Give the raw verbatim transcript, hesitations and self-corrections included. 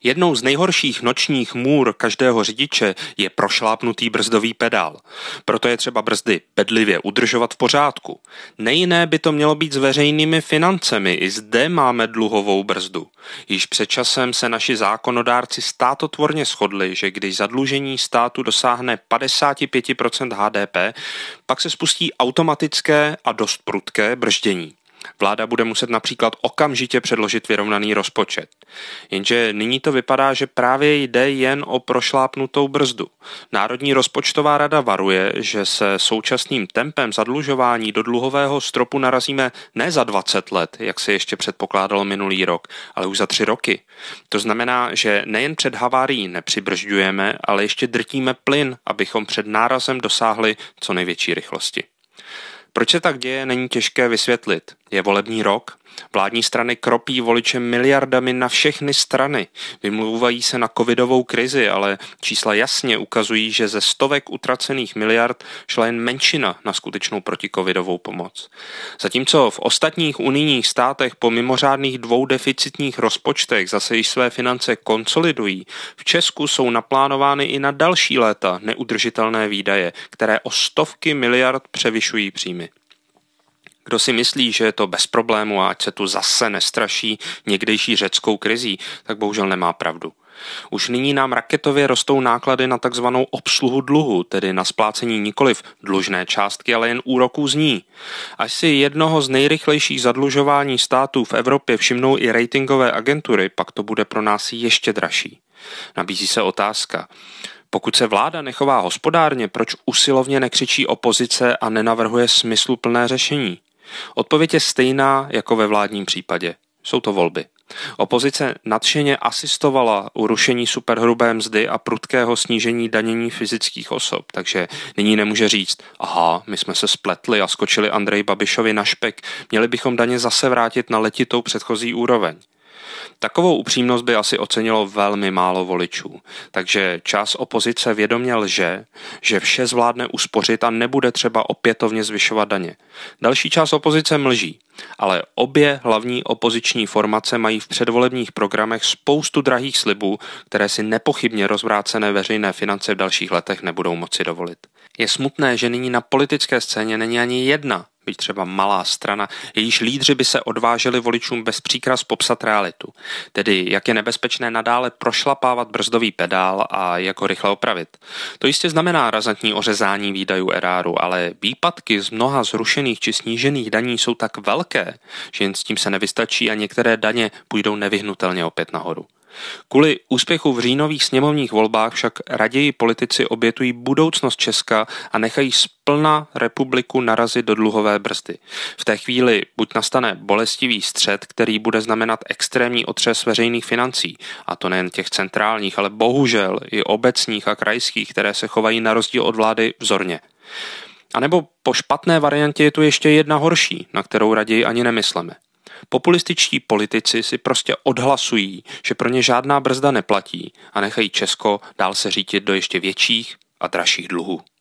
Jednou z nejhorších nočních můr každého řidiče je prošlápnutý brzdový pedál. Proto je třeba brzdy bedlivě udržovat v pořádku. Nejiné by to mělo být s veřejnými financemi. I zde máme dluhovou brzdu. Již před časem se naši zákonodárci státotvorně shodli, že když zadlužení státu dosáhne padesát pět procent H D P, pak se spustí automatické a dost prudké brždění. Vláda bude muset například okamžitě předložit vyrovnaný rozpočet. Jenže nyní to vypadá, že právě jde jen o prošlápnutou brzdu. Národní rozpočtová rada varuje, že se současným tempem zadlužování do dluhového stropu narazíme ne za dvacet let, jak se ještě předpokládalo minulý rok, ale už za tři roky. To znamená, že nejen před havárií nepřibržďujeme, ale ještě drtíme plyn, abychom před nárazem dosáhli co největší rychlosti. Proč se tak děje, není těžké vysvětlit. Je volební rok, vládní strany kropí voliče miliardami na všechny strany. Vymlouvají se na covidovou krizi, ale čísla jasně ukazují, že ze stovek utracených miliard šla jen menšina na skutečnou protikovidovou pomoc. Zatímco v ostatních unijních státech po mimořádných dvou deficitních rozpočtech zase již své finance konsolidují, v Česku jsou naplánovány i na další léta neudržitelné výdaje, které o stovky miliard převyšují příjmy. Kdo si myslí, že je to bez problému a ať se tu zase nestraší někdejší řeckou krizí, tak bohužel nemá pravdu. Už nyní nám raketově rostou náklady na takzvanou obsluhu dluhu, tedy na splácení nikoliv dlužné částky, ale jen úroků z ní. Až si jednoho z nejrychlejších zadlužování států v Evropě všimnou i ratingové agentury, pak to bude pro nás ještě dražší. Nabízí se otázka. Pokud se vláda nechová hospodárně, proč usilovně nekřičí opozice a nenavrhuje smysluplné řešení? Odpověď je stejná jako ve vládním případě. Jsou to volby. Opozice nadšeně asistovala u rušení superhrubé mzdy a prudkého snížení danění fyzických osob, takže nyní nemůže říct, aha, my jsme se spletli a skočili Andreji Babišovi na špek, měli bychom daně zase vrátit na letitou předchozí úroveň. Takovou upřímnost by asi ocenilo velmi málo voličů, takže část opozice vědomě lže, že vše zvládne uspořit a nebude třeba opětovně zvyšovat daně. Další část opozice mlží, ale obě hlavní opoziční formace mají v předvolebních programech spoustu drahých slibů, které si nepochybně rozvrácené veřejné finance v dalších letech nebudou moci dovolit. Je smutné, že nyní na politické scéně není ani jedna, byť třeba malá strana, jejíž lídři by se odváželi voličům bez příkras popsat realitu, tedy jak je nebezpečné nadále prošlapávat brzdový pedál a jak ho rychle opravit. To jistě znamená razantní ořezání výdajů eráru, ale výpadky z mnoha zrušených či snížených daní jsou tak velké, že jen s tím se nevystačí a některé daně půjdou nevyhnutelně opět nahoru. Kvůli úspěchu v říjnových sněmovních volbách však raději politici obětují budoucnost Česka a nechají splna republiku narazit do dluhové brzdy. V té chvíli buď nastane bolestivý střet, který bude znamenat extrémní otřes veřejných financí, a to nejen těch centrálních, ale bohužel i obecních a krajských, které se chovají na rozdíl od vlády vzorně. A nebo po špatné variantě je tu ještě jedna horší, na kterou raději ani nemysleme. Populističtí politici si prostě odhlasují, že pro ně žádná brzda neplatí a nechají Česko dál se řítit do ještě větších a dražších dluhů.